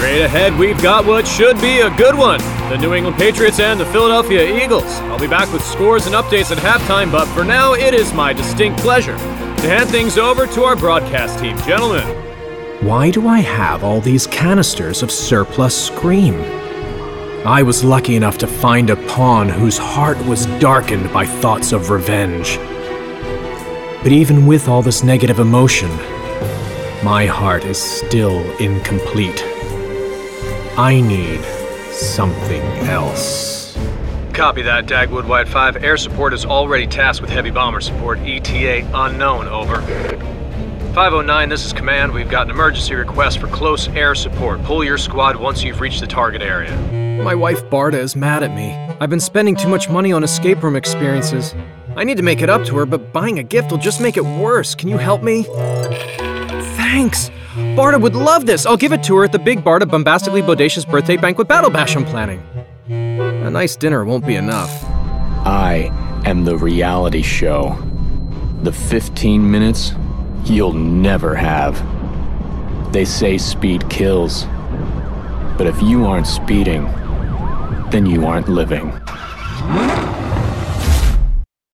Straight ahead, we've got what should be a good one. The New England Patriots and the Philadelphia Eagles. I'll be back with scores and updates at halftime, but for now, it is my distinct pleasure to hand things over to our broadcast team. Gentlemen. Why do I have all these canisters of surplus Scream? I was lucky enough to find a pawn whose heart was darkened by thoughts of revenge. But even with all this negative emotion, my heart is still incomplete. I need something else. Copy that, Dagwood White 5. Air support is already tasked with heavy bomber support. ETA unknown, over. 509, this is command. We've got an emergency request for close air support. Pull your squad once you've reached the target area. My wife Barda is mad at me. I've been spending too much money on escape room experiences. I need to make it up to her, but buying a gift will just make it worse. Can you help me? Thanks! Barda would love this! I'll give it to her at the big Barda Bombastically Bodacious Birthday Banquet Battle Bash I'm planning. A nice dinner won't be enough. I am the reality show. The 15 minutes you'll never have. They say speed kills. But if you aren't speeding, then you aren't living.